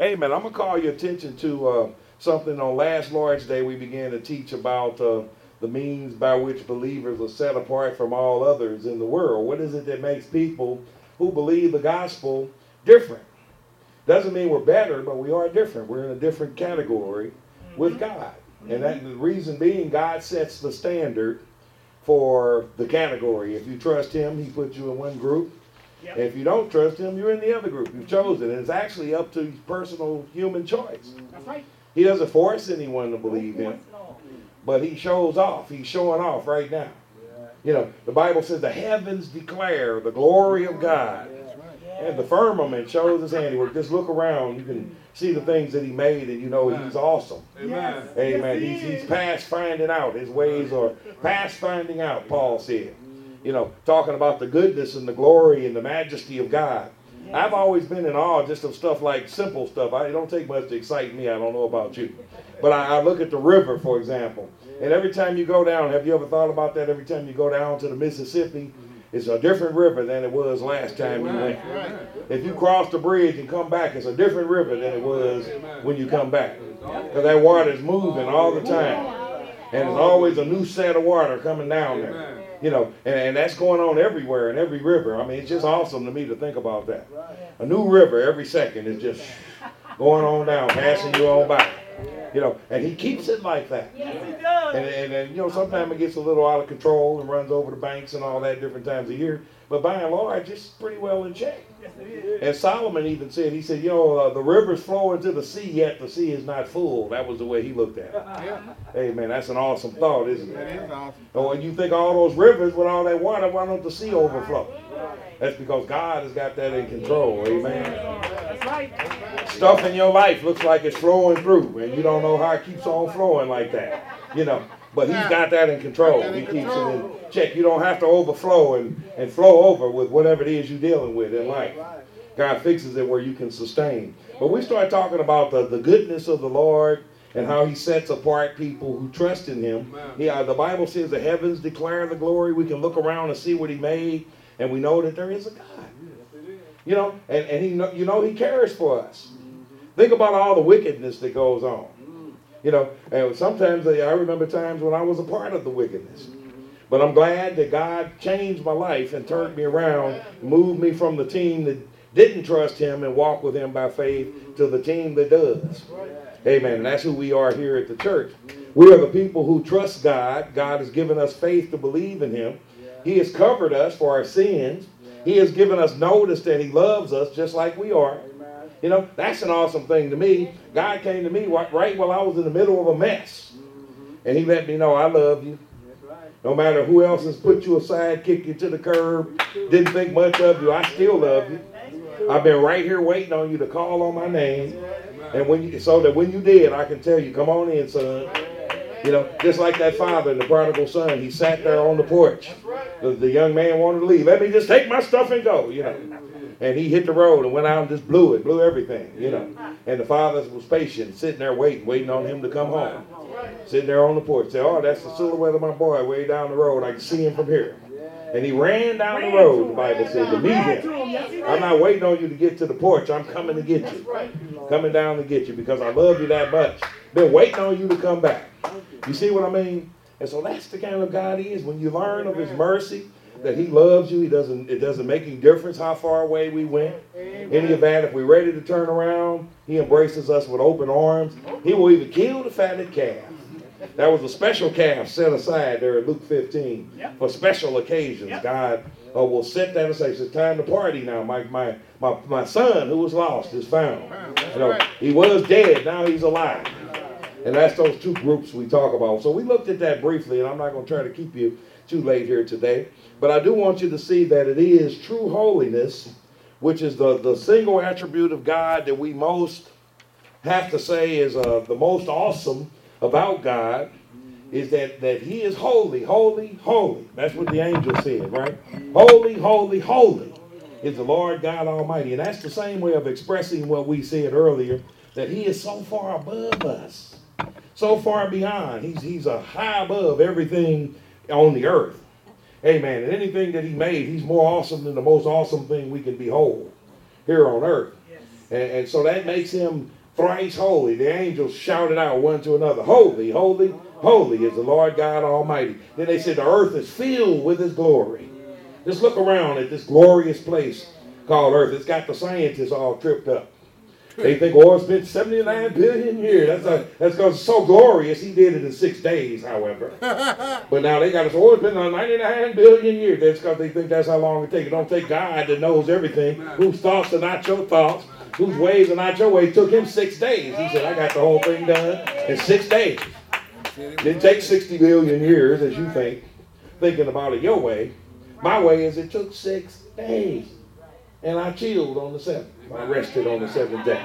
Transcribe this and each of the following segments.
Amen. I'm going to call your attention to something on last Lord's Day. We began to teach about the means by which believers are set apart from all others in the world. What is it that makes people who believe the gospel different? Doesn't mean we're better, but we are different. We're in a different category with God. And that the reason being, God sets the standard for the category. If you trust him, he puts you in one group. Yep. If you don't trust him, you're in the other group. You've chosen. And it's actually up to personal human choice. That's right. He doesn't force anyone to believe him, but he shows off. He's showing off right now. You know, the Bible says the heavens declare the glory of God. And the firmament shows his handiwork. Just look around. You can see the things that he made, and you know he's awesome. Amen. Amen. He's past finding out. His ways are past finding out, Paul said. You know, talking about the goodness and the glory and the majesty of God. I've always been in awe just of stuff like simple stuff. It don't take much to excite me. I don't know about you. But I look at the river, for example. And every time you go down, have you ever thought about that? Every time you go down to the Mississippi, it's a different river than it was last time you went. If you cross the bridge and come back, it's a different river than it was when you come back. Because that water is moving all the time. And there's always a new set of water coming down there. You know, and that's going on everywhere in every river. I mean, it's just awesome to me to think about that. A new river every second is just going on down, passing you on by. You know, and he keeps it like that. Yes, he does. And you know, sometimes it gets a little out of control and runs over the banks and all that different times of year. But by and large, it's pretty well in check. Yes, it is. And Solomon even said, he said, you know, the rivers flow into the sea, yet the sea is not full. That was the way he looked at it. Hey, man, that's an awesome thought, isn't it? That is awesome. So when you think of all those rivers with all that water, why don't the sea overflow? That's because God has got that in control. Amen. That's right. Stuff in your life looks like it's flowing through, and you don't know how it keeps on flowing like that. You know, but he's got that in control. He keeps it in check. You don't have to overflow and flow over with whatever it is you're dealing with in life. God fixes it where you can sustain. But we start talking about the goodness of the Lord and how he sets apart people who trust in him. The Bible says the heavens declare the glory. We can look around and see what he made, and we know that there is a God. You know, and he cares for us. Think about all the wickedness that goes on. You know, and sometimes I remember times when I was a part of the wickedness. But I'm glad that God changed my life and turned me around, moved me from the team that didn't trust him and walk with him by faith to the team that does. Amen. And that's who we are here at the church. We are the people who trust God. God has given us faith to believe in him. He has covered us for our sins. He has given us notice that he loves us just like we are. You know, that's an awesome thing to me. God came to me right while I was in the middle of a mess. And he let me know, I love you. No matter who else has put you aside, kicked you to the curb, didn't think much of you, I still love you. I've been right here waiting on you to call on my name. And so that when you did, I can tell you, come on in, son. You know, just like that father, the prodigal son, he sat there on the porch. The young man wanted to leave. Let me just take my stuff and go, you know. And he hit the road and went out and just blew everything, you know. And the father was patient, sitting there waiting on him to come home. Sitting there on the porch, say, oh, that's the silhouette of my boy way down the road. I can see him from here. And he ran down the road, the Bible says, to meet him. I'm not waiting on you to get to the porch. I'm coming to get you. Coming down to get you because I love you that much. Been waiting on you to come back. You see what I mean? And so that's the kind of God he is. When you learn of his mercy, that he loves you, it doesn't make any difference how far away we went. Any of that, if we're ready to turn around, he embraces us with open arms. He will even kill the fatted calf. That was a special calf set aside there in Luke 15 for special occasions. God will set that aside. It's time to party now. My son who was lost is found. You know, he was dead, now he's alive. And that's those two groups we talk about. So we looked at that briefly, and I'm not going to try to keep you too late here today. But I do want you to see that it is true holiness, which is the single attribute of God that we most have to say is the most awesome about God, is that he is holy, holy, holy. That's what the angel said, right? Holy, holy, holy is the Lord God Almighty. And that's the same way of expressing what we said earlier, that he is so far above us, so far beyond. He's a high above everything on the earth. Amen. And anything that he made, he's more awesome than the most awesome thing we can behold here on earth. And so that makes him thrice holy. The angels shouted out one to another, holy, holy, holy is the Lord God Almighty. Then they said the earth is filled with his glory. Just look around at this glorious place called earth. It's got the scientists all tripped up. They think, oh, it's been 79 billion years. That's because it's so glorious. He did it in 6 days, however. But now they got us, oh, it's been 99 billion years. That's because they think that's how long it takes. It don't take God that knows everything, whose thoughts are not your thoughts, whose ways are not your ways. It took him 6 days. He said, I got the whole thing done in 6 days. Didn't take 60 billion years, as you think, thinking about it your way. My way is it took 6 days. And I chilled on the 7th. I rested on the 7th day.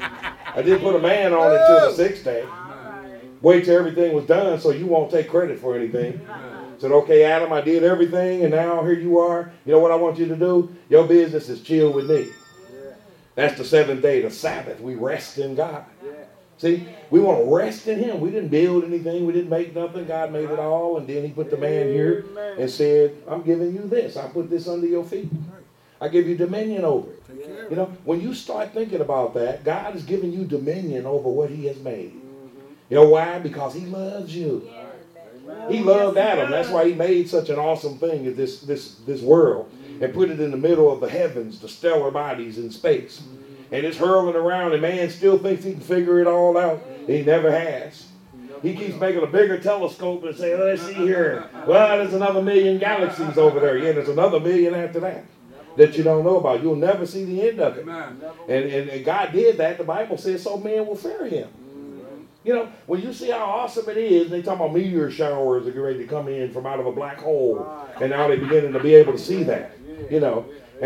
I didn't put a man on it till the 6th day. Wait till everything was done so you won't take credit for anything. Said, okay, Adam, I did everything, and now here you are. You know what I want you to do? Your business is chill with me. That's the 7th day, the Sabbath. We rest in God. See, we want to rest in him. We didn't build anything. We didn't make nothing. God made it all, and then he put the man here and said, I'm giving you this. I put this under your feet. I give you dominion over it. You know, when you start thinking about that, God is giving you dominion over what he has made. You know why? Because he loves you. He loved Adam. That's why he made such an awesome thing of this world and put it in the middle of the heavens, the stellar bodies in space. And it's hurling around, and man still thinks he can figure it all out. He never has. He keeps making a bigger telescope and saying, let's see here. Well, there's another million galaxies over there. Yeah, there's another million after that you don't know about. You'll never see the end of it. And God did that. The Bible says so men will fear him. You know, when you see how awesome it is, they talk about meteor showers are getting ready to come in from out of a black hole. And now they're beginning to be able to see that. You know,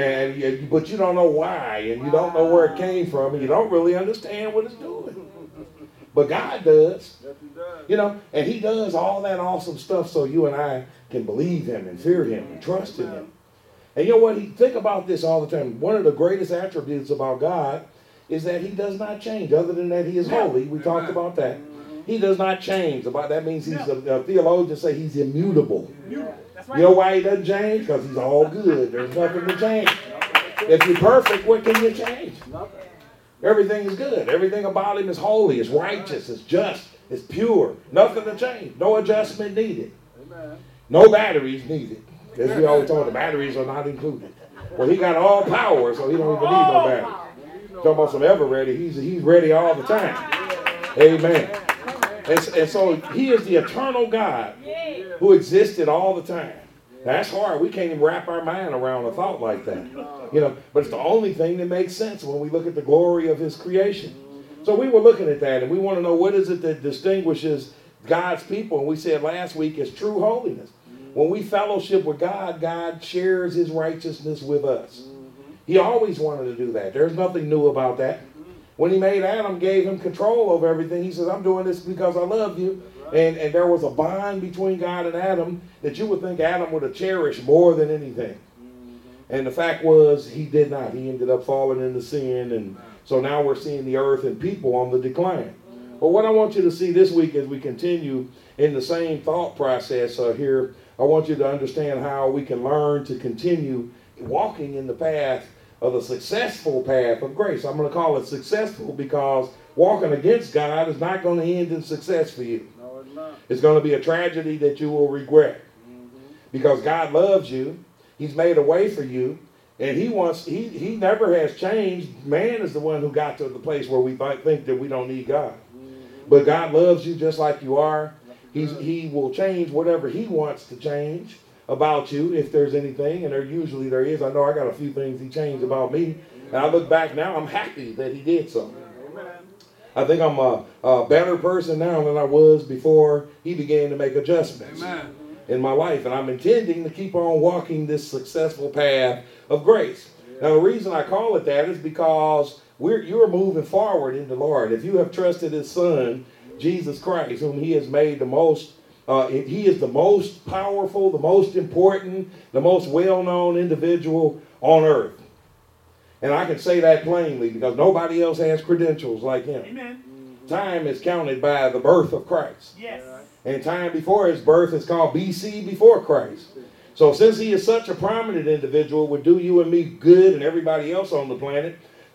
but you don't know why, and you don't know where it came from, and you don't really understand what it's doing. But God does. You know, and he does all that awesome stuff so you and I can believe him and fear him and trust in him. And you know what? Think about this all the time. One of the greatest attributes about God is that he does not change. Other than that, he is holy. We talked about that. He does not change. That means he's a theologian say he's immutable. You know why he doesn't change? Because he's all good. There's nothing to change. If you're perfect, what can you change? Everything is good. Everything about him is holy, it's righteous, it's just, it's pure. Nothing to change. No adjustment needed. No batteries needed. As we always talk, the batteries are not included. Well, he got all power, so he don't even need no battery. Talking about some ever ready, he's ready all the time. Amen. And so he is the eternal God who existed all the time. That's hard. We can't even wrap our mind around a thought like that. You know, but it's the only thing that makes sense when we look at the glory of his creation. So we were looking at that, and we want to know what is it that distinguishes God's people. And we said last week is true holiness. When we fellowship with God, God shares his righteousness with us. He always wanted to do that. There's nothing new about that. When he made Adam, gave him control over everything, he says, I'm doing this because I love you. And there was a bond between God and Adam that you would think Adam would have cherished more than anything. And the fact was, he did not. He ended up falling into sin. And so now we're seeing the earth and people on the decline. But what I want you to see this week as we continue in the same thought process here, I want you to understand how we can learn to continue walking in the path of the successful path of grace. I'm going to call it successful because walking against God is not going to end in success for you. No, it's not. It's going to be a tragedy that you will regret. Because God loves you. He's made a way for you. And he never has changed. Man is the one who got to the place where we think that we don't need God. But God loves you just like you are. He will change whatever he wants to change about you, if there's anything, and there is. I know I got a few things he changed about me, and I look back now, I'm happy that he did so. I think I'm a better person now than I was before he began to make adjustments in my life, and I'm intending to keep on walking this successful path of grace. Now, the reason I call it that is because you're moving forward in the Lord. If you have trusted his Son, Jesus Christ, whom he has made the most, he is the most powerful, the most important, the most well-known individual on earth. And I can say that plainly because nobody else has credentials like him. Amen. Time is counted by the birth of Christ. Yes. And time before his birth is called BC before Christ. So since he is such a prominent individual, it would do you and me good and everybody else on the planet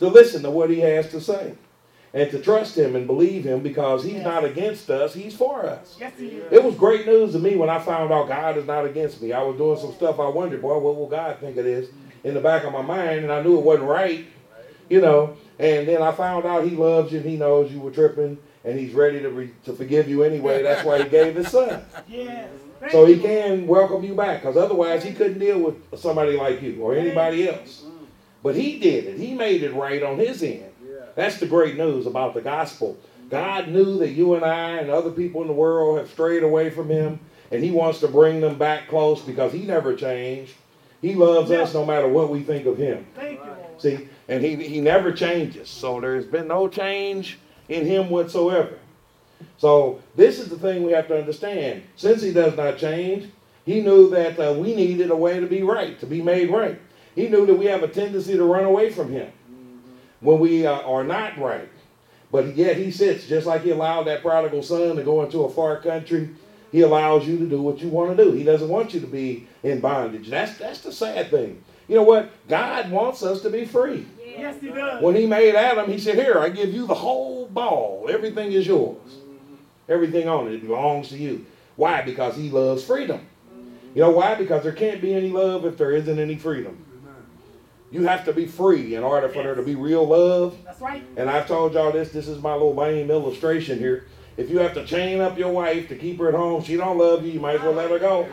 to listen to what he has to say and to trust him and believe him because he's not against us, he's for us. Yes, he is. It was great news to me when I found out God is not against me. I was doing some stuff I wondered, boy, what will God think of this in the back of my mind? And I knew it wasn't right, you know. And then I found out he loves you and he knows you were tripping and he's ready to forgive you anyway. That's why he gave his son. Yes. So he can welcome you back because otherwise he couldn't deal with somebody like you or anybody else. But he did it. He made it right on his end. That's the great news about the gospel. God knew that you and I and other people in the world have strayed away from him, and he wants to bring them back close because he never changed. He loves us no matter what we think of him. Thank you, Lord. See, and he never changes. So there's been no change in him whatsoever. So this is the thing we have to understand. Since he does not change, he knew that we needed a way to be right, to be made right. He knew that we have a tendency to run away from him when we are not right. But yet he sits, just like he allowed that prodigal son to go into a far country, he allows you to do what you want to do. He doesn't want you to be in bondage. That's the sad thing. You know what? God wants us to be free. Yes, he does. When he made Adam, he said, here, I give you the whole ball. Everything is yours. Everything on it belongs to you. Why? Because he loves freedom. You know why? Because there can't be any love if there isn't any freedom. You have to be free in order for there to be real love. That's right. And I've told y'all this is my little lame illustration here. If you have to chain up your wife to keep her at home, she don't love you, you might as well let her go.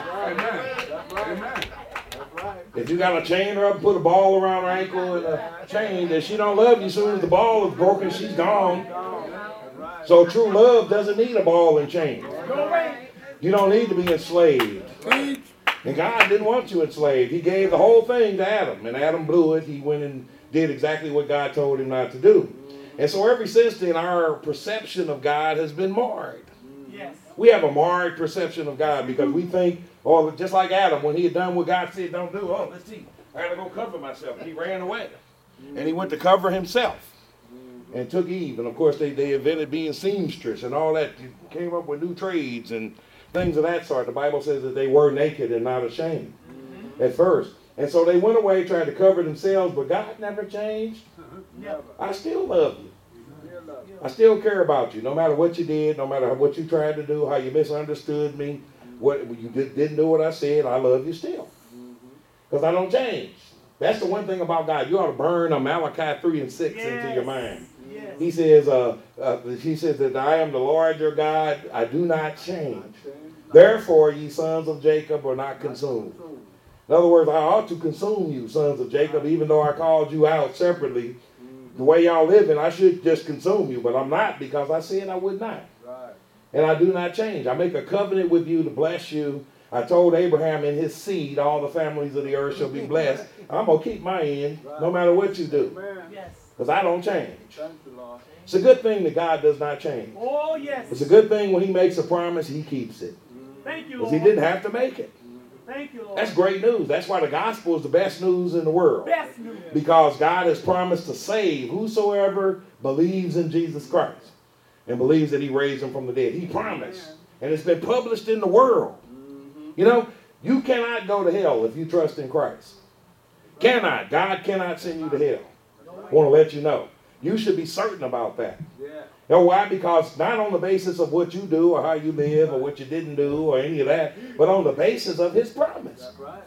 Amen. If you got to chain her up and put a ball around her ankle and a chain, that she don't love you, as soon as the ball is broken, she's gone. So true love doesn't need a ball and chain. Go away. You don't need to be enslaved. And God didn't want you enslaved. He gave the whole thing to Adam, and Adam blew it. He went and did exactly what God told him not to do. And so ever since then, our perception of God has been marred. Yes. We have a marred perception of God because we think, oh, just like Adam, when he had done what God said don't do, oh, let's see, I got to go cover myself. And he ran away. And he went to cover himself and took Eve. And, of course, they invented being seamstress and all that. Came up with new trades and things of that sort. The Bible says that they were naked and not ashamed at first. And so they went away, tried to cover themselves, but God never changed. I still love you. I still care about you, no matter what you did, no matter what you tried to do, how you misunderstood me, what you didn't do what I said, I love you still. Because I don't change. That's the one thing about God. You ought to burn Malachi 3 and 6 into your mind. Yes. He says that I am the Lord your God, I do not change. Therefore, ye sons of Jacob are not consumed. In other words, I ought to consume you, sons of Jacob, even though I called you out separately. The way y'all living, I should just consume you, but I'm not because I said I would not. And I do not change. I make a covenant with you to bless you. I told Abraham in his seed, all the families of the earth shall be blessed. I'm going to keep my end no matter what you do. Yes. Because I don't change. It's a good thing that God does not change. Oh, yes. It's a good thing when he makes a promise, he keeps it. Thank you, Because Lord. he didn't have to make it. Thank you, Lord. That's great news. That's why the gospel is the best news in the world. Best news. Because God has promised to save whosoever believes in Jesus Christ and believes that he raised him from the dead. He promised. And it's been published in the world. You know, you cannot go to hell if you trust in Christ. Cannot. God cannot send you to hell. I want to let you know. You should be certain about that. You know why? Because not on the basis of what you do or how you live or what you didn't do or any of that, but on the basis of his promise.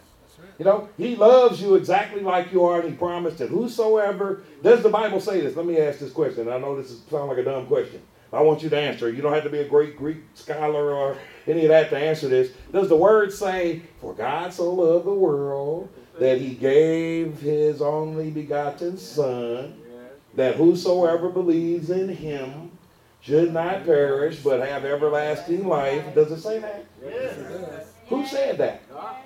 You know, he loves you exactly like you are, and he promised that whosoever, does the Bible say this? Let me ask this question. I know this sounds like a dumb question. I want you to answer. You don't have to be a great Greek scholar or any of that to answer this. Does the word say, for God so loved the world that he gave his only begotten son, that whosoever believes in him should not perish but have everlasting life? Does it say that? Yes. Who said that?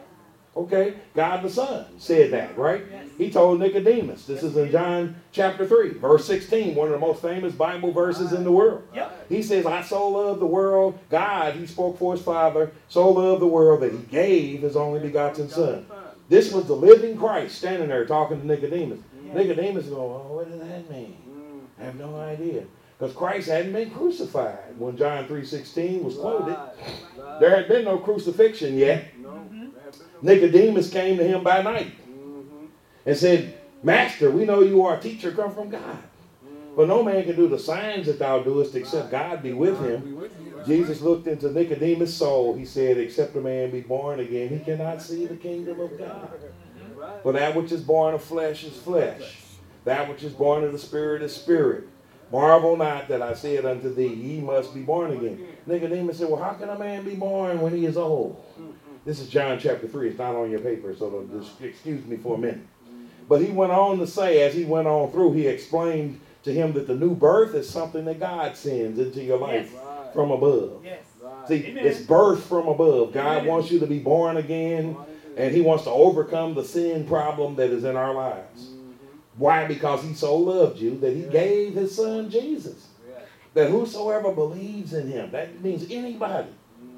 Okay, God the Son said that, right? He told Nicodemus. This is in John chapter 3, verse 16, one of the most famous Bible verses in the world. He says, I so love the world. God, he spoke for his Father, so loved the world that he gave his only begotten Son. This was the living Christ standing there talking to Nicodemus. Nicodemus is going, oh, what does that mean? I have no idea. Because Christ hadn't been crucified when John 3:16 was quoted. There had been no crucifixion yet. Nicodemus came to him by night and said, Master, we know you are a teacher come from God. But no man can do the signs that thou doest except God be with him. Jesus looked into Nicodemus' soul. He said, except a man be born again, he cannot see the kingdom of God. For that which is born of flesh is flesh. That which is born of the Spirit is spirit. Marvel not that I said unto thee, ye must be born again. Nicodemus said, well, how can a man be born when he is old? This is John chapter 3. It's not on your paper, so just excuse me for a minute. But he went on to say, as he went on through, he explained to him that the new birth is something that God sends into your life from above. Yes. See, Amen. it's birth from above. God Amen. wants you to be born again, and he wants to overcome the sin problem that is in our lives. Why? Because he so loved you that he gave his son Jesus. That whosoever believes in him, that means anybody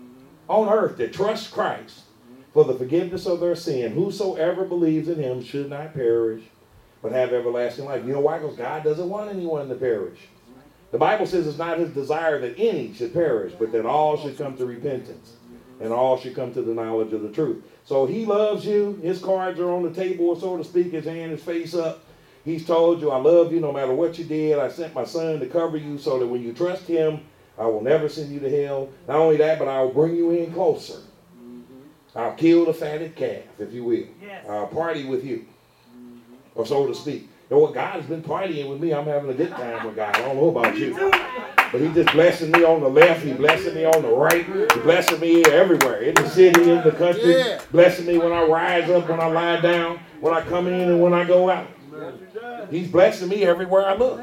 on earth that trusts Christ for the forgiveness of their sin, whosoever believes in him should not perish, but have everlasting life. You know why? Because God doesn't want anyone to perish. The Bible says it's not his desire that any should perish, but that all should come to repentance, and all should come to the knowledge of the truth. So he loves you. His cards are on the table, so to speak. His hand is face up. He's told you, I love you no matter what you did. I sent my son to cover you so that when you trust him, I will never send you to hell. Not only that, but I will bring you in closer. I'll kill the fatted calf, if you will. Yes. I'll party with you, or so to speak. You know what? God has been partying with me. I'm having a good time with God. I don't know about you. But he's just blessing me on the left. He's blessing me on the right. He's blessing me everywhere. In the city, in the country. Yeah. Blessing me when I rise up, when I lie down, when I come in, and when I go out. He's blessing me everywhere I look.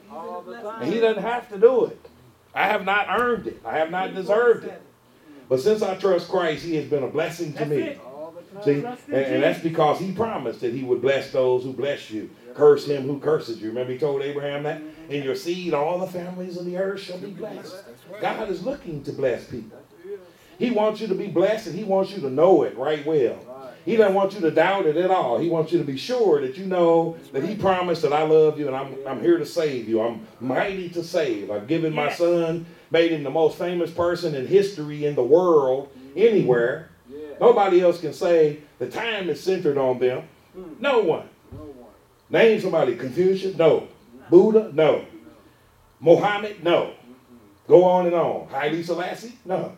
And he doesn't have to do it. I have not earned it. I have not deserved it. But since I trust Christ, he has been a blessing to me. See, and that's because he promised that he would bless those who bless you. Curse him who curses you. Remember he told Abraham that? In your seed, all the families of the earth shall be blessed. God is looking to bless people. He wants you to be blessed, and he wants you to know it right well. He doesn't want you to doubt it at all. He wants you to be sure that you know that he promised that I love you and I'm here to save you. I'm mighty to save. I've given my son, made him the most famous person in history in the world, anywhere. Nobody else can say the time is centered on them. No one. Name somebody. Confucius? No. Buddha? No. Muhammad? No. Go on and on. Haile Selassie? No.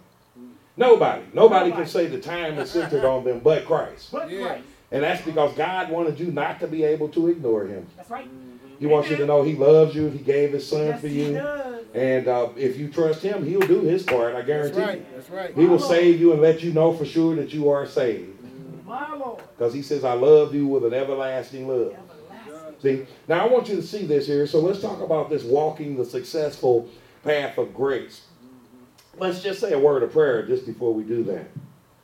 Nobody can say the time is centered on them but Christ. But Christ. And that's because God wanted you not to be able to ignore him. That's right. He wants you to know he loves you. He gave his son Yes, for he you. does. And if you trust him, he'll do his part. I guarantee you. That's right. He will save you and let you know for sure that you are saved. My Lord. Because he says, I love you with an everlasting love. See, now I want you to see this here. So let's talk about this walking the successful path of grace. Let's just say a word of prayer just before we do that.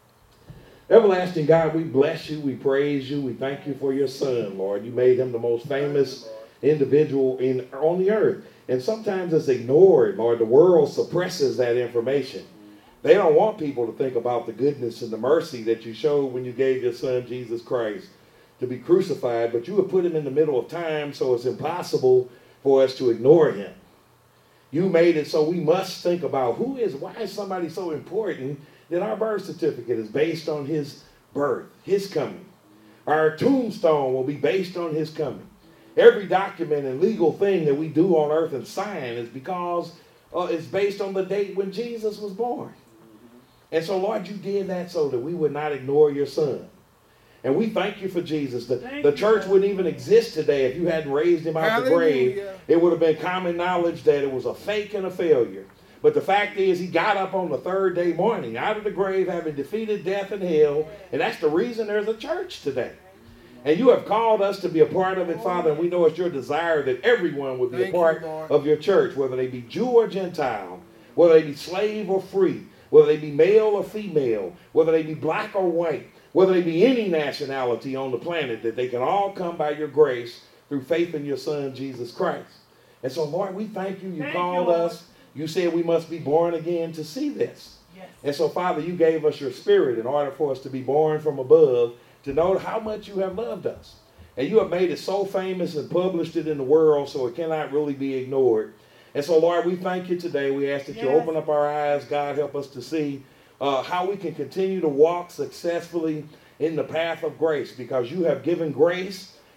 Everlasting God, we bless you, we praise you, we thank you for your son, Lord. You made him the most famous individual on the earth. And sometimes it's ignored, Lord. The world suppresses that information. They don't want people to think about the goodness and the mercy that you showed when you gave your son, Jesus Christ, to be crucified. But you have put him in the middle of time, so it's impossible for us to ignore him. You made it so we must think about why is somebody so important that our birth certificate is based on his birth, his coming. Our tombstone will be based on his coming. Every document and legal thing that we do on earth and sign is because it's based on the date when Jesus was born. And so, Lord, you did that so that we would not ignore your son. And we thank you for Jesus. The church wouldn't even exist today if you hadn't raised him out the grave. It would have been common knowledge that it was a fake and a failure. But the fact is, he got up on the third day morning out of the grave, having defeated death and hell. And that's the reason there's a church today. And you have called us to be a part of it, Father. And we know it's your desire that everyone would be a part of your church, whether they be Jew or Gentile, whether they be slave or free, whether they be male or female, whether they be black or white, whether they be any nationality on the planet, that they can all come by your grace through faith in your son, Jesus Christ. And so, Lord, we thank you. You called us. You said we must be born again to see this. Yes. And so, Father, you gave us your spirit in order for us to be born from above, to know how much you have loved us. And you have made it so famous and published it in the world so it cannot really be ignored. And so, Lord, we thank you today. We ask that you open up our eyes. God, help us to see how we can continue to walk successfully in the path of grace, because you have given grace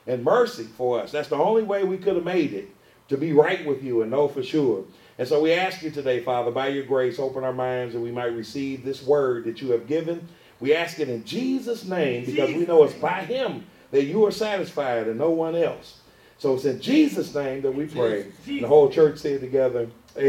and mercy for us. That's the only way we could have made it, to be right with you and know for sure. And so we ask you today, Father, by your grace, open our minds that we might receive this word that you have given. We ask it in Jesus' name, because we know it's by him that you are satisfied and no one else. So it's in Jesus' name that we pray. And the whole church said together,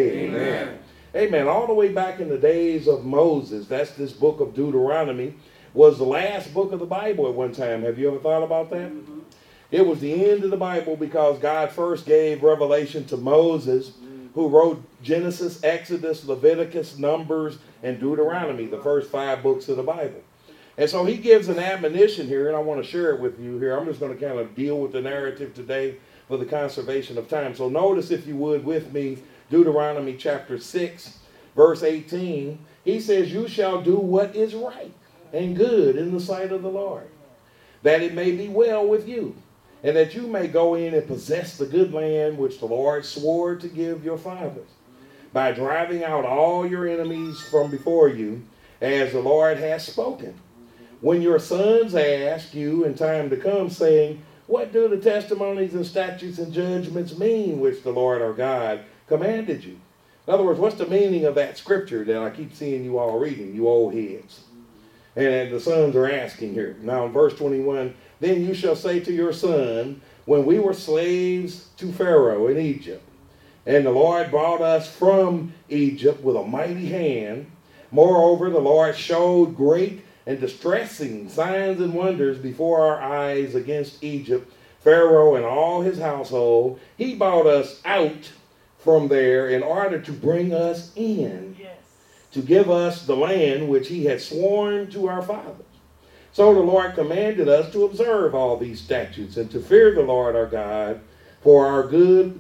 amen. Amen. All the way back in the days of Moses, that's this book of Deuteronomy, was the last book of the Bible at one time. Have you ever thought about that? Mm-hmm. It was the end of the Bible because God first gave revelation to Moses, who wrote Genesis, Exodus, Leviticus, Numbers, and Deuteronomy, the first 5 books of the Bible. And so he gives an admonition here, and I want to share it with you here. I'm just going to kind of deal with the narrative today for the conservation of time. So notice, if you would, with me, Deuteronomy chapter 6, verse 18. He says, you shall do what is right and good in the sight of the Lord, that it may be well with you, and that you may go in and possess the good land which the Lord swore to give your fathers, by driving out all your enemies from before you, as the Lord has spoken. When your sons ask you in time to come, saying, what do the testimonies and statutes and judgments mean which the Lord our God commanded you? In other words, what's the meaning of that scripture that I keep seeing you all reading, you old heads? And the sons are asking here. Now in verse 21, then you shall say to your son, when we were slaves to Pharaoh in Egypt, and the Lord brought us from Egypt with a mighty hand, moreover, the Lord showed great and distressing signs and wonders before our eyes against Egypt, Pharaoh and all his household. He brought us out from there in order to bring us in, to give us the land which he had sworn to our fathers. So the Lord commanded us to observe all these statutes and to fear the Lord our God for our good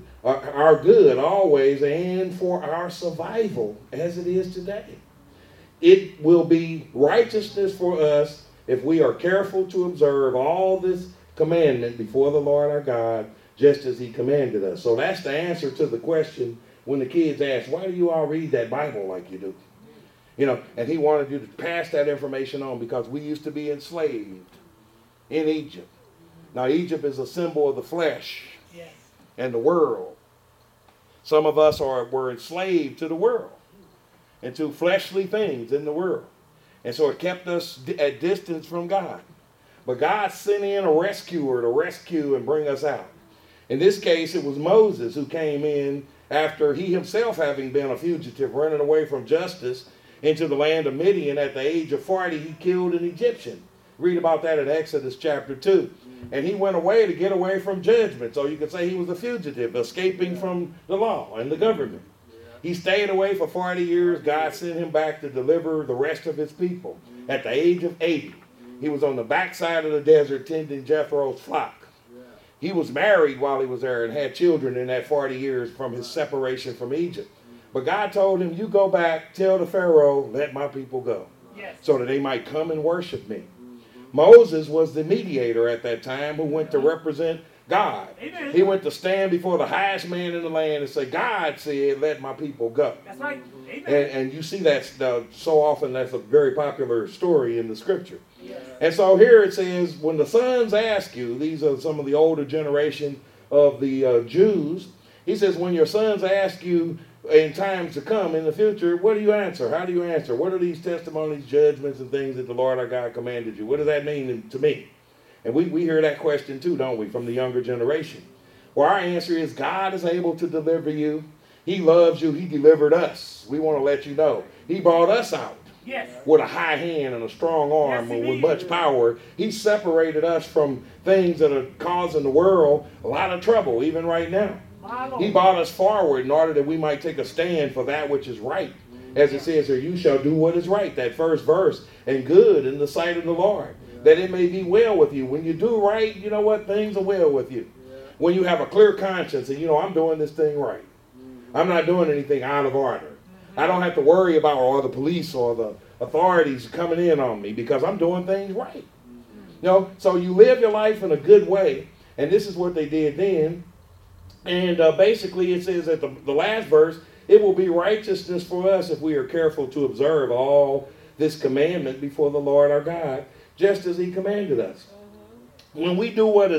always, and for our survival as it is today. It will be righteousness for us if we are careful to observe all this commandment before the Lord our God, just as he commanded us. So that's the answer to the question when the kids ask, why do you all read that Bible like you do? You know, and he wanted you to pass that information on, because we used to be enslaved in Egypt. Now, Egypt is a symbol of the flesh and the world. Some of us were enslaved to the world and to fleshly things in the world. And so it kept us at distance from God. But God sent in a rescuer to rescue and bring us out. In this case, it was Moses who came in after he himself, having been a fugitive, running away from justice into the land of Midian. At the age of 40, he killed an Egyptian. Read about that in Exodus chapter 2. And he went away to get away from judgment. So you could say he was a fugitive, escaping from the law and the government. He stayed away for 40 years. God sent him back to deliver the rest of his people. At the age of 80, he was on the backside of the desert tending Jethro's flock. He was married while he was there and had children in that 40 years from his separation from Egypt. But God told him, you go back, tell the Pharaoh, let my people go, so that they might come and worship me. Moses was the mediator at that time who went to represent God. Amen. He went to stand before the highest man in the land and say, God said, let my people go. That's right. Amen. And you see that so often. That's a very popular story in the scripture. Yes. And so here it says, when the sons ask you, these are some of the older generation of the Jews. He says, when your sons ask you in times to come in the future, what do you answer? How do you answer? What are these testimonies, judgments, and things that the Lord our God commanded you? What does that mean to me? And we hear that question too, don't we, from the younger generation? Well, our answer is God is able to deliver you. He loves you. He delivered us. We want to let you know. He brought us out with a high hand and a strong arm and with much power. He separated us from things that are causing the world a lot of trouble, even right now. He brought us forward in order that we might take a stand for that which is right. As it says here, you shall do what is right, that first verse, and good in the sight of the Lord, that it may be well with you. When you do right, you know what? Things are well with you. When you have a clear conscience and, I'm doing this thing right. I'm not doing anything out of order. I don't have to worry about the police or the authorities coming in on me because I'm doing things right. So you live your life in a good way, and this is what they did then. And basically it says at the last verse, it will be righteousness for us if we are careful to observe all this commandment before the Lord our God, just as he commanded us. When we do what is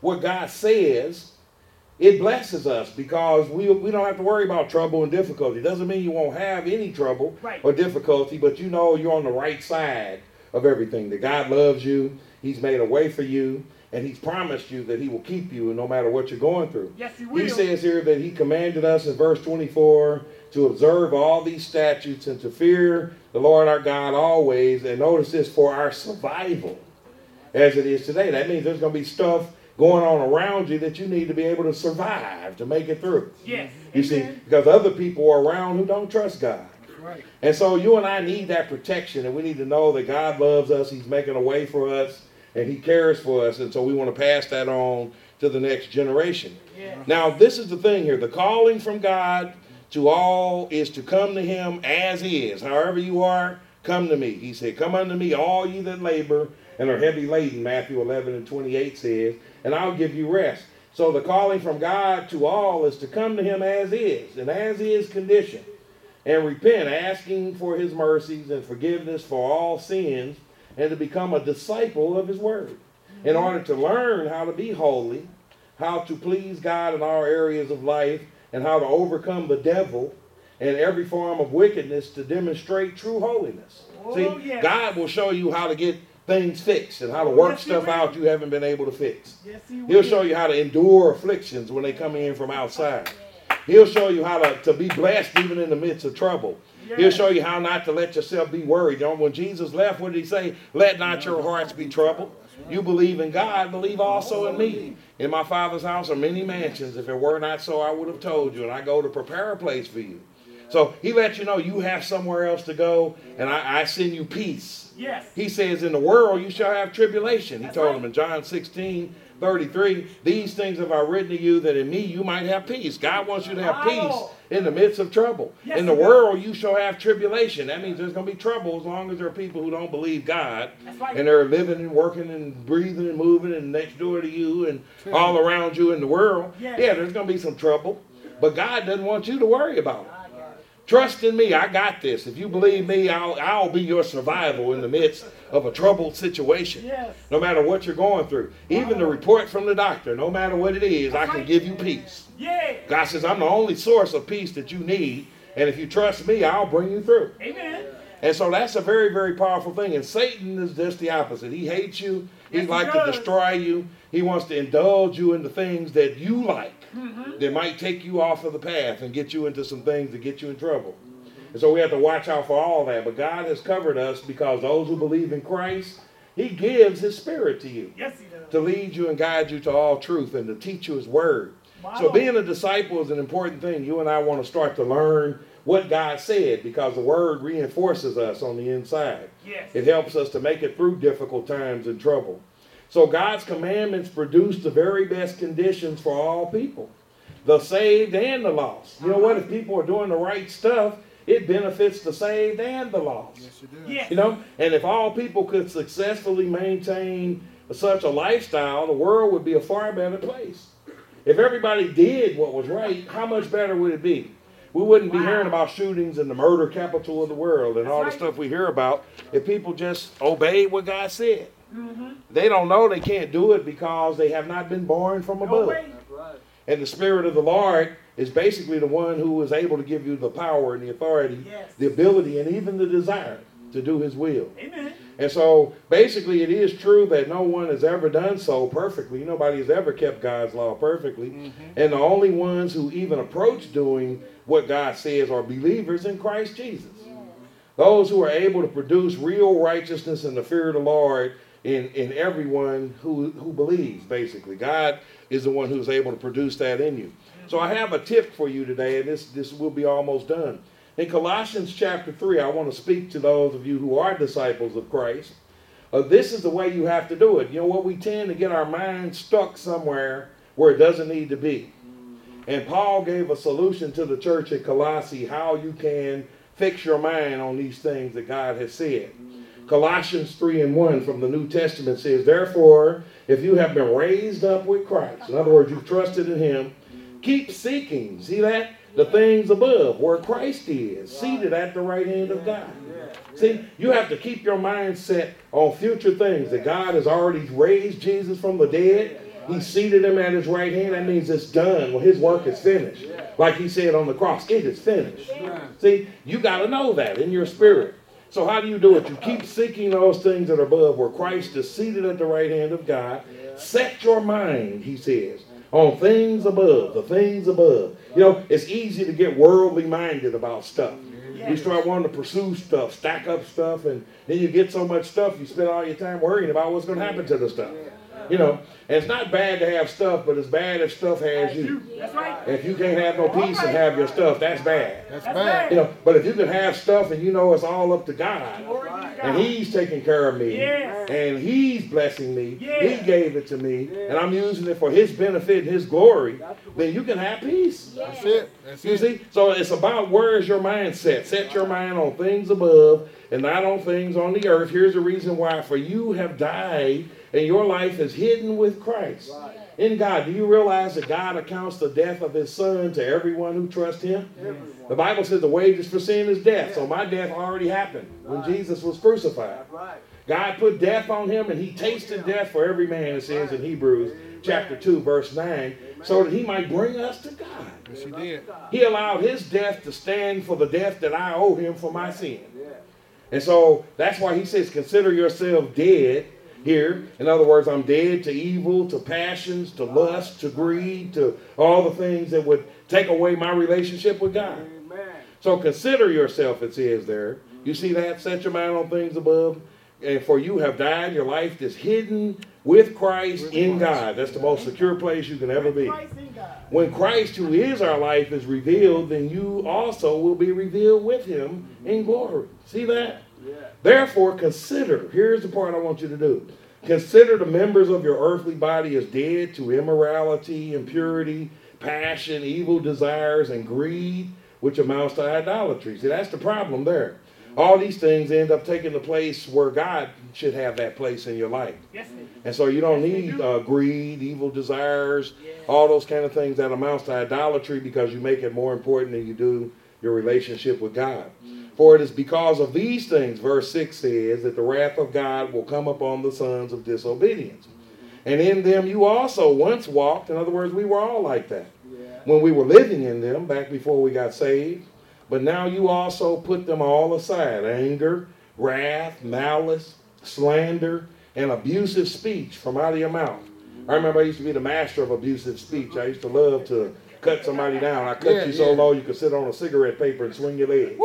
what God says, it blesses us because we don't have to worry about trouble and difficulty. It doesn't mean you won't have any trouble or difficulty, but you know you're on the right side of everything. That God loves you, He's made a way for you, and He's promised you that He will keep you no matter what you're going through. Yes, He will. He says here that He commanded us in verse 24 to observe all these statutes and to fear the Lord our God always, and notice this, for our survival as it is today. That means there's going to be stuff going on around you that you need to be able to survive, to make it through. Yes. You see, because other people are around who don't trust God. Right. And so you and I need that protection, and we need to know that God loves us, He's making a way for us, and He cares for us, and so we want to pass that on to the next generation. Yeah. Now, this is the thing here. The calling from God to all is to come to Him as is. However you are, come to me. He said, come unto me, all ye that labor and are heavy laden, Matthew 11:28 says, and I'll give you rest. So the calling from God to all is to come to Him as is, and as is condition, and repent, asking for His mercies and forgiveness for all sins, and to become a disciple of His word, in order to learn how to be holy, how to please God in all areas of life, and how to overcome the devil and every form of wickedness to demonstrate true holiness. Oh, See, yes. God will show you how to get things fixed and how to work stuff out you haven't been able to fix. Yes, He will. He'll show you how to endure afflictions when they come in from outside. He'll show you how to be blessed even in the midst of trouble. Yes. He'll show you how not to let yourself be worried. You know, when Jesus left, what did He say? Let not your hearts be troubled. You believe in God, believe also in me. In my Father's house are many mansions. If it were not so, I would have told you. And I go to prepare a place for you. So He lets you know you have somewhere else to go, and I send you peace. Yes. He says, in the world you shall have tribulation. He told them in John 16:33, these things have I written to you, that in me you might have peace. God wants you to have peace in the midst of trouble. Yes, in the world you shall have tribulation. That means there's going to be trouble as long as there are people who don't believe God. And they're living and working and breathing and moving and next door to you and all around you in the world. Yes. Yeah, there's going to be some trouble. But God doesn't want you to worry about it. Trust in me, I got this. If you believe me, I'll be your survival in the midst of a troubled situation. Yes. No matter what you're going through. Even the report from the doctor, no matter what it is, I can give you peace. Yeah. God says, I'm the only source of peace that you need. And if you trust me, I'll bring you through. Amen. And so that's a very, very powerful thing. And Satan is just the opposite. He hates you. He'd Yes, like he to does. destroy you. He wants to indulge you in the things that you like. That might take you off of the path and get you into some things that get you in trouble. And so we have to watch out for all that. But God has covered us because those who believe in Christ, He gives His Spirit to you. Yes, He does. To lead you and guide you to all truth and to teach you His word. Wow. So being a disciple is an important thing. You and I want to start to learn what God said because the word reinforces us on the inside. Yes. It helps us to make it through difficult times and trouble. So God's commandments produce the very best conditions for all people, the saved and the lost. You know what? If people are doing the right stuff, it benefits the saved and the lost. Yes, it does. Yes. You know, and if all people could successfully maintain such a lifestyle, the world would be a far better place. If everybody did what was right, how much better would it be? We wouldn't be hearing about shootings in the murder capital of the world and all the stuff we hear about if people just obeyed what God said. They don't know they can't do it because they have not been born from above. way. That's right. And the Spirit of the Lord is basically the one who is able to give you the power and the authority, Yes. the ability, and even the desire to do His will. Amen. And so basically it is true that no one has ever done so perfectly. Nobody has ever kept God's law perfectly. And the only ones who even approach doing what God says are believers in Christ Jesus. Those who are able to produce real righteousness and the fear of the Lord in everyone who believes, basically. God is the one who's able to produce that in you. So I have a tip for you today, and this will be almost done. In Colossians chapter 3, I want to speak to those of you who are disciples of Christ. This is the way you have to do it. You know what? We tend to get our minds stuck somewhere where it doesn't need to be. And Paul gave a solution to the church at Colossae how you can fix your mind on these things that God has said. Colossians 3:1 from the New Testament says, therefore, if you have been raised up with Christ, in other words, you've trusted in Him, keep seeking, see that? The things above, where Christ is, seated at the right hand of God. See, you have to keep your mind set on future things, that God has already raised Jesus from the dead. He seated him at his right hand. That means it's done. Well, his work is finished. Like he said on the cross, it is finished. See, you got to know that in your spirit. So how do you do it? You keep seeking those things that are above, where Christ is seated at the right hand of God. Set your mind, he says, on things above, the things above. You know, it's easy to get worldly minded about stuff. You start wanting to pursue stuff, stack up stuff, and then you get so much stuff, you spend all your time worrying about what's going to happen to the stuff. You know, and it's not bad to have stuff, but it's bad if stuff has you. That's right. If you can't have no peace and have your stuff, that's bad. That's bad. You know, but if you can have stuff and you know it's all up to God, and he's taking care of me, Yes. and he's blessing me, Yes. he gave it to me, and I'm using it for his benefit and his glory, then you can have peace. That's it. That's You it. see? So it's about where is your mindset. Set your mind on things above and not on things on the earth. Here's the reason why. For you have died and your life is hidden with Christ in God. Do you realize that God accounts the death of his son to everyone who trusts him? The Bible says the wages for sin is death. So my death already happened when Jesus was crucified. God put death on him, and he tasted death for every man, it says in Hebrews chapter 2, verse 9, so that he might bring us to God. Yes, he did. He allowed his death to stand for the death that I owe him for my sin. And so that's why he says, consider yourself dead here. In other words, I'm dead to evil, to passions, to lust, to greed, to all the things that would take away my relationship with God. So consider yourself, it says there. You see that? Set your mind on things above. And for you have died, your life is hidden with Christ in God. That's the most secure place you can ever be. When Christ, who is our life, is revealed, then you also will be revealed with him in glory. See that? Therefore, consider. Here's the part I want you to do. Consider the members of your earthly body as dead to immorality, impurity, passion, evil desires, and greed, which amounts to idolatry. See, that's the problem there. All these things end up taking the place where God should have that place in your life. Yes, And so you don't need greed, evil desires, all those kind of things that amounts to idolatry, because you make it more important than you do your relationship with God. For it is because of these things, verse 6 says, that the wrath of God will come upon the sons of disobedience. And in them you also once walked. In other words, we were all like that when we were living in them back before we got saved. But now you also put them all aside: anger, wrath, malice, slander, and abusive speech from out of your mouth. I remember I used to be the master of abusive speech. I used to love to cut somebody down. I cut you so low you could sit on a cigarette paper and swing your leg.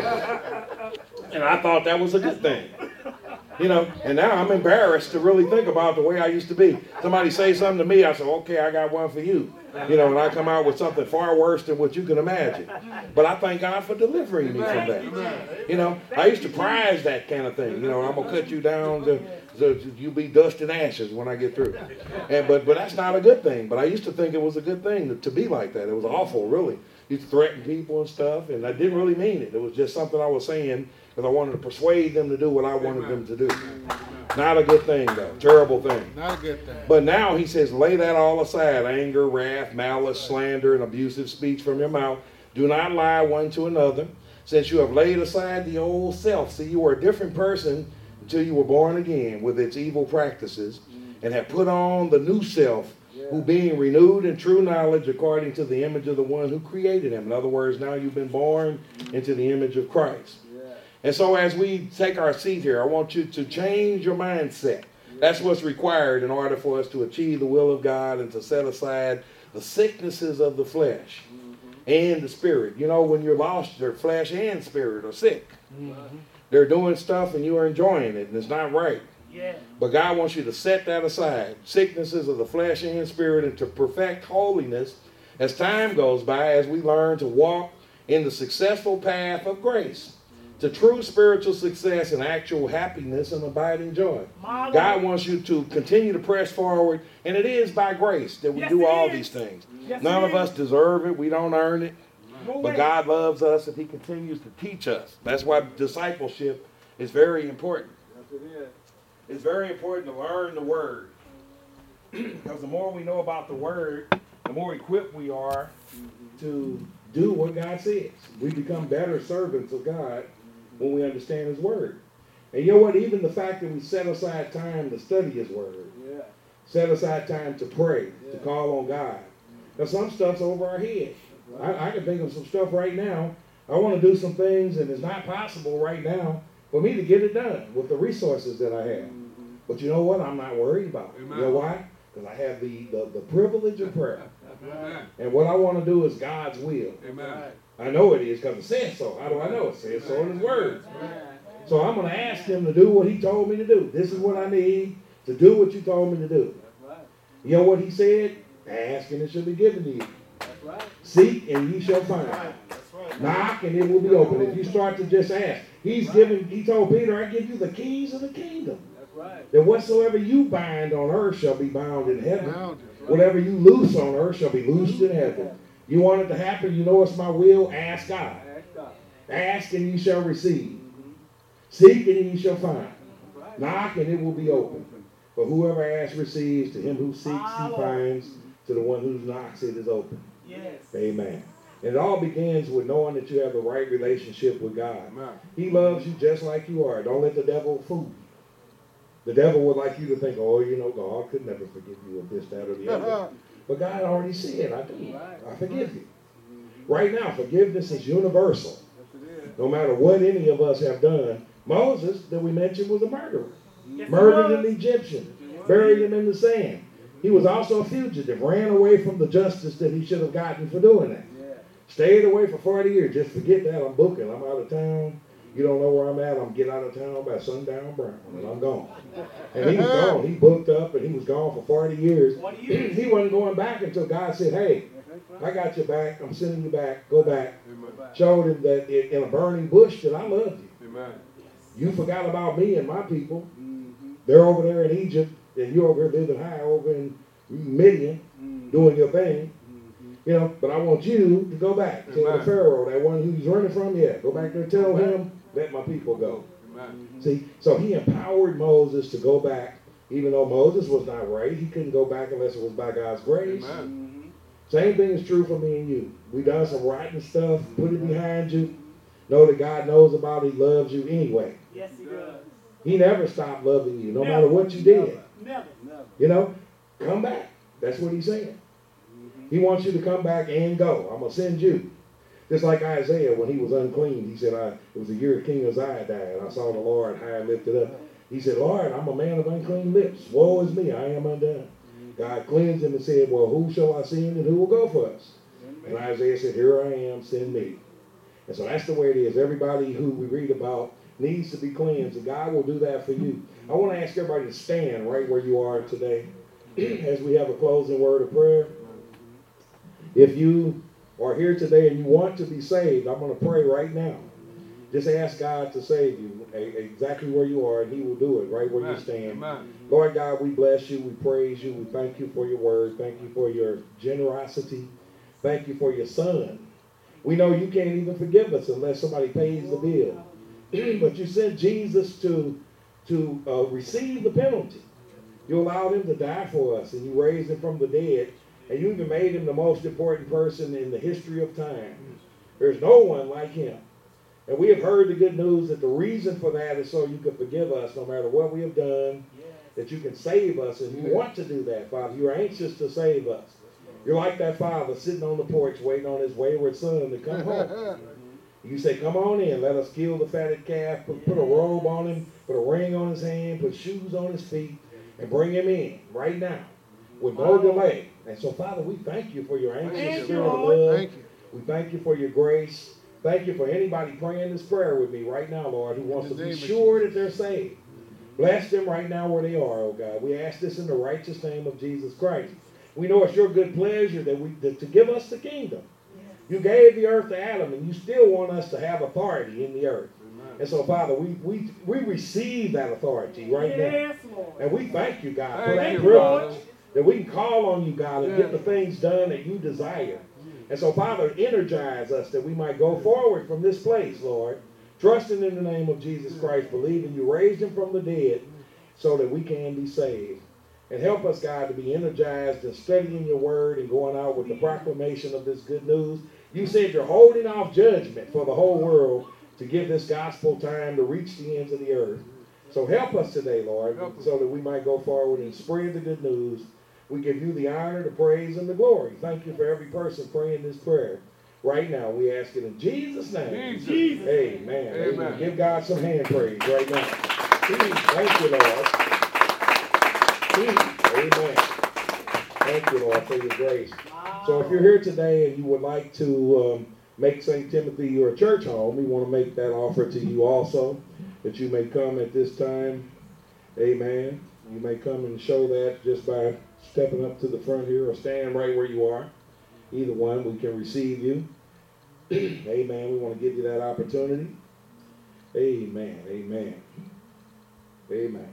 And I thought that was a good thing. You know, and now I'm embarrassed to really think about the way I used to be. Somebody say something to me, I say, okay, I got one for you. You know, and I come out with something far worse than what you can imagine. But I thank God for delivering me from that. You know, I used to prize that kind of thing. You know, I'm going to cut you down to you be dust and ashes when I get through. But that's not a good thing. But I used to think it was a good thing to be like that. It was awful, really. Used to threaten people and stuff, and I didn't really mean it. It was just something I was saying because I wanted to persuade them to do what I wanted them to do. Not a good thing, though. Terrible thing. Not a good thing. But now he says, lay that all aside: anger, wrath, malice, slander, and abusive speech from your mouth. Do not lie one to another, since you have laid aside the old self. See, you were a different person until you were born again with its evil practices, and have put on the new self, who being renewed in true knowledge according to the image of the one who created him. In other words, now you've been born into the image of Christ. And so as we take our seat here, I want you to change your mindset. That's what's required in order for us to achieve the will of God and to set aside the sicknesses of the flesh and the spirit. You know, when you're lost, your flesh and spirit are sick. They're doing stuff and you are enjoying it, and it's not right. Yeah. But God wants you to set that aside, sicknesses of the flesh and spirit, and to perfect holiness as time goes by, as we learn to walk in the successful path of grace to true spiritual success and actual happiness and abiding joy. God wants you to continue to press forward, and it is by grace that we do all these things. None of us deserve it. We don't earn it. But God loves us, and he continues to teach us. That's why discipleship is very important. It's very important to learn the Word. Because the more we know about the Word, the more equipped we are to do what God says. We become better servants of God when we understand his Word. And you know what? Even the fact that we set aside time to study his Word. Set aside time to pray, to call on God. Now some stuff's over our head. I can think of some stuff right now. I want to do some things and it's not possible right now for me to get it done with the resources that I have. But you know what? I'm not worried about it. You know why? Because I have the privilege of prayer. And what I want to do is God's will. I know it is because it says so. How do I know? It says so in His Word. So I'm going to ask Him to do what He told me to do. This is what I need to do what you told me to do. You know what He said? Ask and it shall be given to you. Seek and ye shall find. Knock and it will be open. If you start to just ask. He told Peter, I give you the keys of the kingdom. That whatsoever you bind on earth shall be bound in heaven. Whatever you loose on earth shall be loosed in heaven. You want it to happen, you know it's my will, ask God. Ask and ye shall receive. Seek and ye shall find. Knock and it will be open. For whoever asks receives, to him who seeks he finds, to the one who knocks it is open. Yes. Amen. And it all begins with knowing that you have the right relationship with God. He loves you just like you are. Don't let the devil fool you. The devil would like you to think, oh, you know, God could never forgive you of this, that, or the other. But God already said, I do. I forgive you. Right now, forgiveness is universal. No matter what any of us have done. Moses, that we mentioned, was a murderer. Murdered an Egyptian. Buried him in the sand. He was also a fugitive. Ran away from the justice that he should have gotten for doing that. Stayed away for 40 years. Just forget that. I'm booking. I'm out of town. You don't know where I'm at. I'm get out of town by sundown brown, and I'm gone. And he was gone. He booked up, and he was gone for 40 years. He wasn't going back until God said, hey, I got you back. I'm sending you back. Go back. Showed him that in a burning bush that I love you. You forgot about me and my people. They're over there in Egypt, and you're over here living high over in Midian, doing your thing. You know, but I want you to go back to the Pharaoh, that one who he's running from. Yeah, go back there and tell him, let my people go. See, so he empowered Moses to go back, even though Moses was not right. He couldn't go back unless it was by God's grace. Same thing is true for me and you. We done some rotten stuff, put it behind you. Know that God knows about it. He loves you anyway. Yes, He does. He never stopped loving you, no matter what you did. Never. You know, come back. That's what He's saying. He wants you to come back and go. I'm going to send you. Just like Isaiah, when he was unclean, he said, it was the year King Uzziah died. I saw the Lord high and lifted up. He said, Lord, I'm a man of unclean lips. Woe is me, I am undone. God cleansed him and said, well, who shall I send and who will go for us? And Isaiah said, here I am, send me. And so that's the way it is. Everybody who we read about needs to be cleansed, and God will do that for you. I want to ask everybody to stand right where you are today as we have a closing word of prayer. If you are here today and you want to be saved, I'm going to pray right now. Just ask God to save you exactly where you are, and He will do it right where you stand. Lord God, we bless you. We praise you. We thank you for your word. Thank you for your generosity. Thank you for your Son. We know you can't even forgive us unless somebody pays the bill. But you sent Jesus to receive the penalty. You allowed him to die for us, and you raised him from the dead. And you even made him the most important person in the history of time. There's no one like him. And we have heard the good news that the reason for that is so you can forgive us no matter what we have done, that you can save us. And you want to do that, Father. You're anxious to save us. You're like that father sitting on the porch waiting on his wayward son to come home. You say, come on in. Let us kill the fatted calf, put a robe on him, put a ring on his hand, put shoes on his feet, and bring him in right now with no delay. And so, Father, we thank you for your anxious spirit of love. We thank you for your grace. Thank you for anybody praying this prayer with me right now, Lord, who wants to be sure that they're saved. Bless them right now where they are, oh God. We ask this in the righteous name of Jesus Christ. We know it's your good pleasure to give us the kingdom. You gave the earth to Adam, and you still want us to have authority in the earth. And so, Father, we receive that authority right now. And we thank you, God, for that privilege. That we can call on you, God, and get the things done that you desire. And so, Father, energize us that we might go forward from this place, Lord, trusting in the name of Jesus Christ, believing you raised him from the dead so that we can be saved. And help us, God, to be energized and studying your word and going out with the proclamation of this good news. You said you're holding off judgment for the whole world to give this gospel time to reach the ends of the earth. So help us today, Lord, so that we might go forward and spread the good news. We give you the honor, the praise, and the glory. Thank you for every person praying this prayer. Right now, we ask it in Jesus' name. Jesus. Amen. Amen. Give God some hand praise right now. Thank you, Lord. Amen. Thank you, Lord, for your grace. So if you're here today and you would like to make St. Timothy your church home, we want to make that offer to you also, that you may come at this time. Amen. You may come and show that just by stepping up to the front here or standing right where you are. Either one, we can receive you. Amen. We want to give you that opportunity. Amen. Amen. Amen.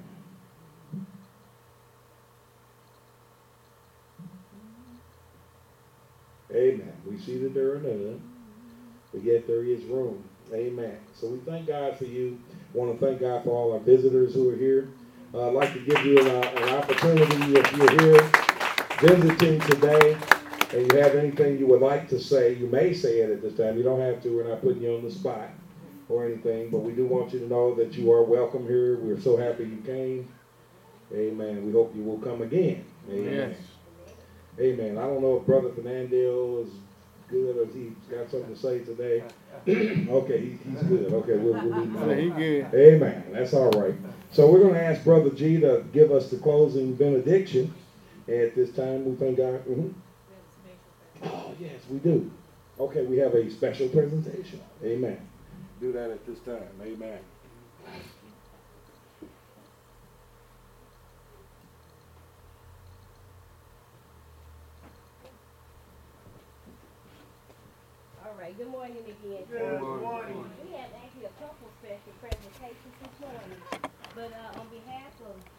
Amen. We see that there are none, but yet there is room. Amen. So we thank God for you. Want to thank God for all our visitors who are here. I'd like to give you an opportunity, if you're here visiting today and you have anything you would like to say, you may say it at this time. You don't have to. We're not putting you on the spot or anything, but we do want you to know that you are welcome here. We're so happy you came. Amen. We hope you will come again. Amen. Yes. Amen. I don't know if Brother Fernando is good or if he's got something to say today. Okay, he's good. Okay, we'll leave him alone. He's good. Amen. That's all right. So we're going to ask Brother G to give us the closing benediction. At this time, we thank God. Oh, yes, we do. Okay, we have a special presentation. Amen. Do that at this time. Amen. All right, good morning again. Good morning. We have actually a couple special presentations this morning, but on behalf of